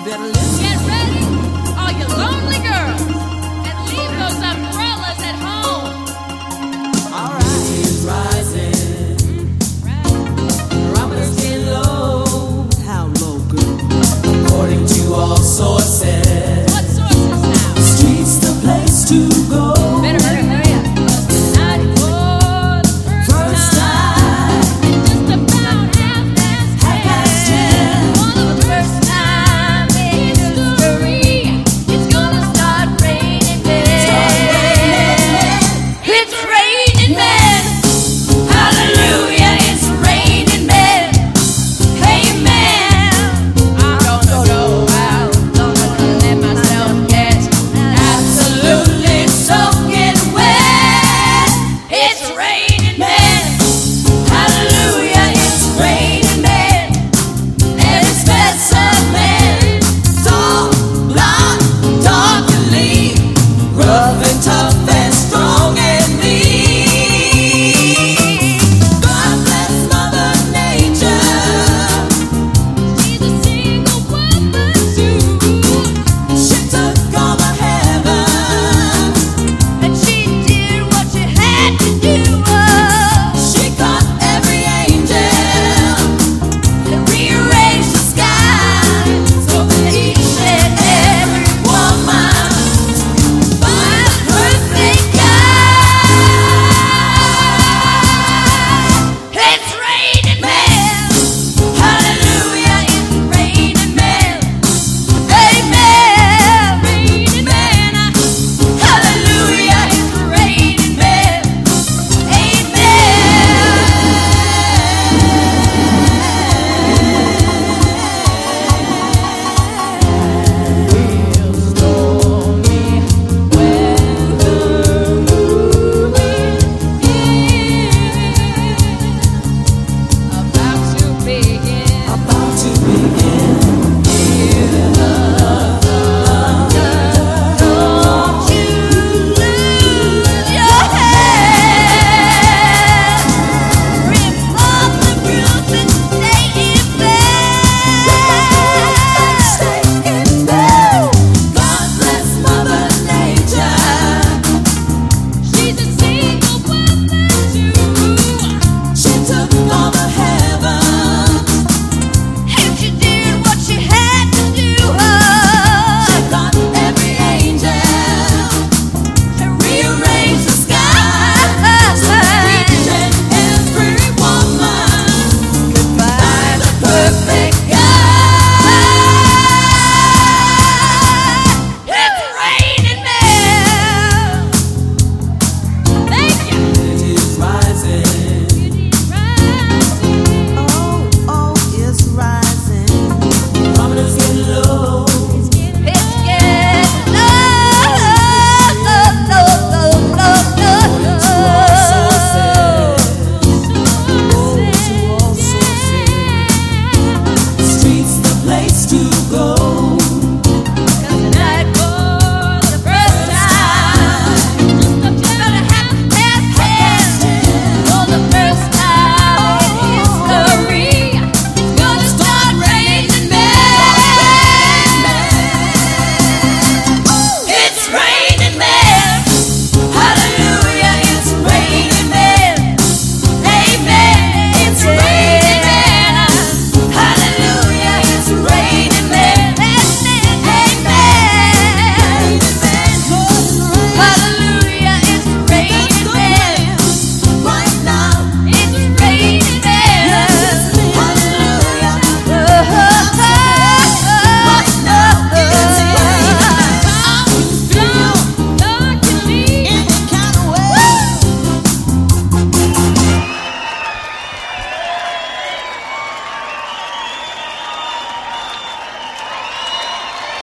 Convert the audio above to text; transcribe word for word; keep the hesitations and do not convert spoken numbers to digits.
better listen. Get ready, all you lonely girls, and leave those umbrellas at home. All right, it's rising. Barometer's getting low. How low, girl? According to all sources. What sources now? The street's the place to go. Better hurry, hurry up. 'Cause tonight for the first, First time, time. in just about half past Half past ten. ten. For the first time in history, it's gonna start raining men. Start raining. It's raining men. Hallelujah, it's raining men. Amen. I'm gonna go out, gonna let myself get absolutely soaking wet. It's raining men. Hallelujah, it's raining men. Every specimen, tall, blonde, dark and lean, rough and tough and strong and mean. God bless Mother Nature. She's a single woman too. She took all the heavens, and she did what she had to do. She caught every angel and rearranged the sky so that each and every woman find the perfect guy. It's raining men. Hallelujah, it's raining men. Amen. Raining men. Hallelujah, it's raining men. Real stormy weather moving in, about to begin. About to begin. Hear the thunder, don't you lose your head. Rip off the roof and stay in bed. Stay in bed. God bless Mother Nature. She's a single woman too. She took all the heavens. And she did what she had to do. She got every angel To rearrange the sky so that each and every woman could find the perfect guy. It's raining men. Thank you. It is rising. Oh, oh, it's rising. Barometer's getting low. It's getting low, low, low, low, low, According to all low. sources. According to all sources. The street's the place to go.